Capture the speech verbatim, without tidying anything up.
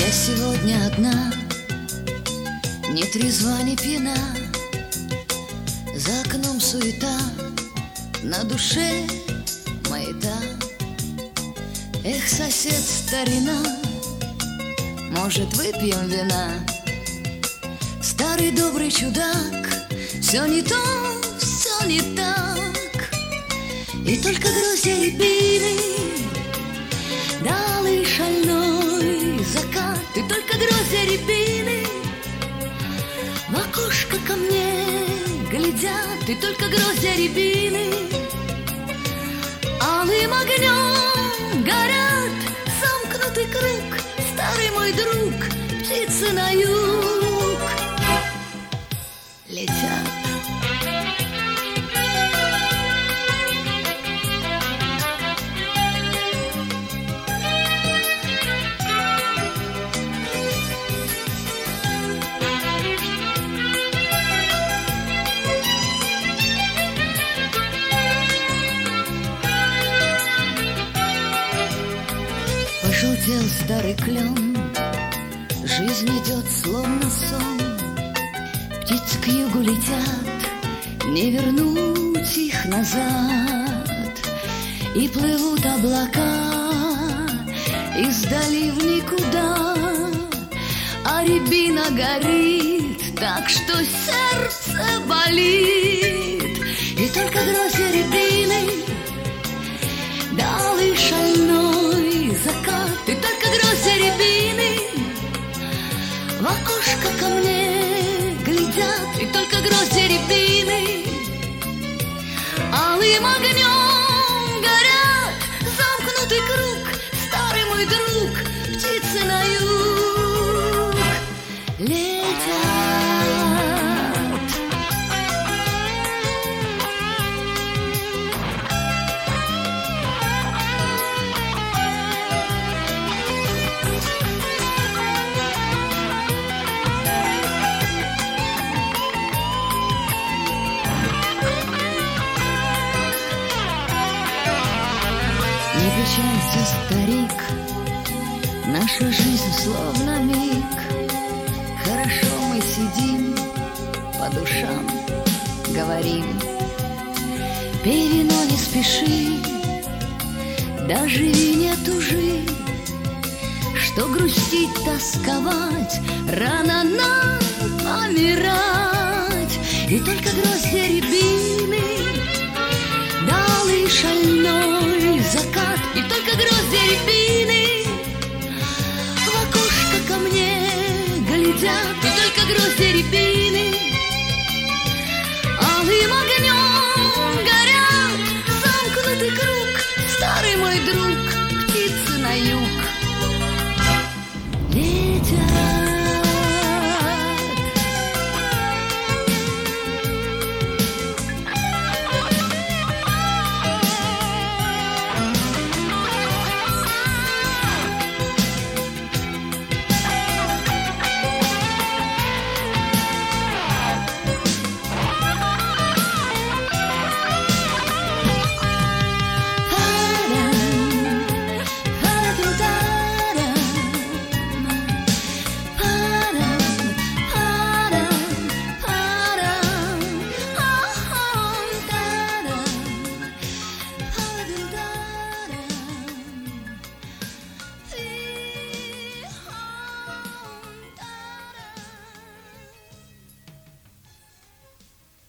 Я сегодня одна, ни трезва, ни пьяна. За окном суета, на душе маята. Эх, сосед, старина, может, выпьем вина? Старый добрый чудак, все не то, все не так. И только гроздья рябины, далый шальной закат. И только гроздья рябины в окошко ко мне глядят. И только гроздья рябины алым огнем горят. Замкнутый круг, старый мой друг, птицы на юг летят. Пожелтел старый клен, жизнь идет словно сон. Птицы к югу летят, не вернуть их назад. И плывут облака издали в никуда, а рябина горит так, что сердце болит. И только гроздья рябины далый шальной закат. И только гроздья рябины в окошко ко мне глядят. И только гроздья рябины алым огнем горят. Замкнутый круг, старый мой друг, птицы на юг летят. Не печалься, старик, наша жизнь словно миг. Хорошо мы сидим, по душам говорим. Пей вино, не спеши, да живи, не тужи. Что грустить, тосковать, рано нам помирать. И только гроздья рябины далый шальной закат. И только гроздья рябины в окошко ко мне глядят. И только гроздья рябины алым огнем горят. Замкнутый круг, старый мой друг, птицы на юг